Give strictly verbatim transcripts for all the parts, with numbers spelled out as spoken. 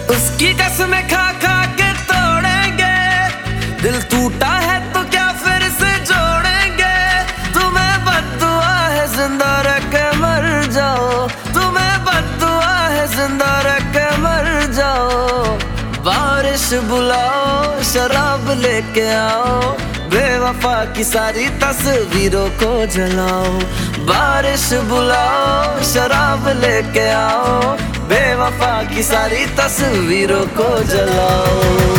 उसकी कसमें खा खा के तोड़ेंगे, दिल टूटा है तो क्या फिर से जोड़ेंगे। तुम्हें बद्दुआ है जिंदा रह के मर जाओ, तुम्हें बद्दुआ है जिंदा रह के मर जाओ। बारिश बुलाओ शराब लेके आओ, बेवफा की सारी तस्वीरों को जलाओ। बारिश बुलाओ शराब लेके आओ, बेवफा की सारी तस्वीरों को जलाओ।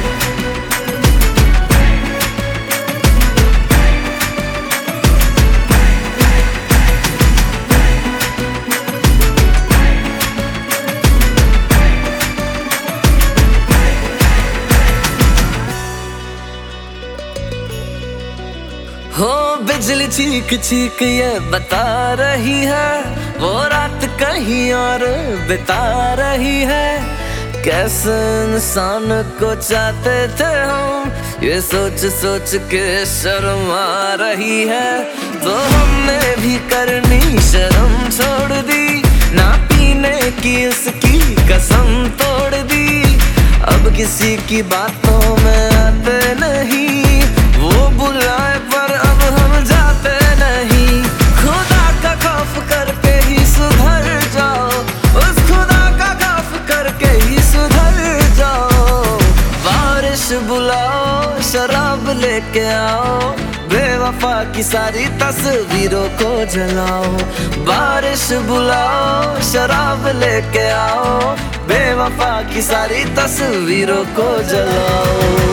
हो बिजली चीख चीख ये बता रही है, वो रात कहीं और बिता रही है। कैसे इंसान को चाहते थे हम, ये सोच सोच के शर्म आ रही है। तो हमने भी करनी शर्म छोड़ दी, ना पीने की उसकी कसम तोड़ दी। अब किसी की बातों में आते नहीं, वो बुलाए पर अब हम जाते नहीं। खुदा का खौफ करके ही सुधर जाओ, उस खुदा का खौफ करके ही सुधर जाओ। बारिश बुलाओ शराब लेके आओ, बेवफा की सारी तस्वीरों को जलाओ। बारिश बुलाओ शराब लेके आओ, बेवफा की सारी तस्वीरों को जलाओ।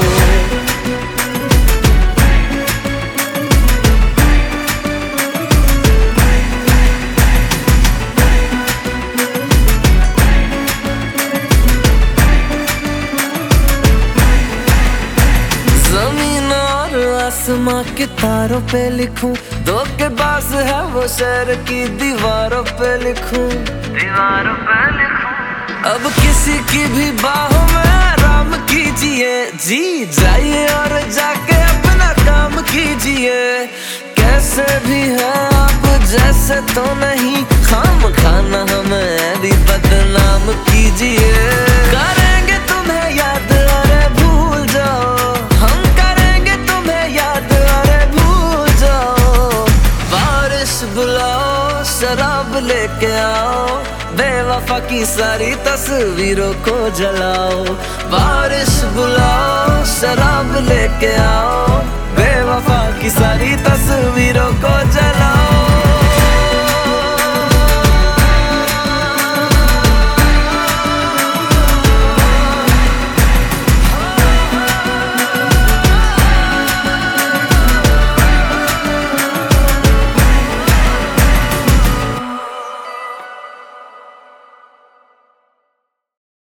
आसमां के तारों पे लिखूं, धोखेबाज है वो शहर की दीवारों पे लिखूं, दीवारों पे लिखूं। अब किसी की भी बाहों में आराम कीजिए, जी जाइए और जाके अपना काम कीजिए। कैसे भी है आप जैसे तो नहीं, खाम खाना हमें भी बदनाम कीजिए। करेंगे तुम्हें याद अरे भूल जाओ, हम करेंगे तुम्हें याद अरे भूल जाओ। बारिश बुलाओ शराब लेके आओ, बेवफा की सारी तस्वीरों को जलाओ। बारिश बुलाओ शराब लेके आओ, बेवफा की सारी तस्वीरों को